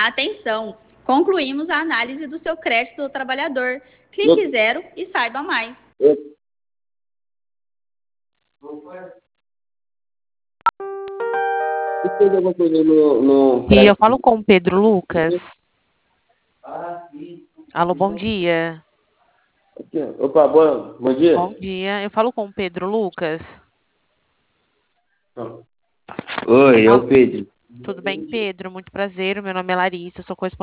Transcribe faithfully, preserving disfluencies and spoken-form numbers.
Atenção! Concluímos a análise do seu crédito do trabalhador. Clique zero e saiba mais. E eu falo com o Pedro Lucas. Alô, bom dia. Opa, bom, bom dia. Bom dia. Eu falo com o Pedro Lucas. Oi, é o Alô. Pedro. Tudo bem, Pedro? Muito prazer. O meu nome é Larissa, eu sou correspondente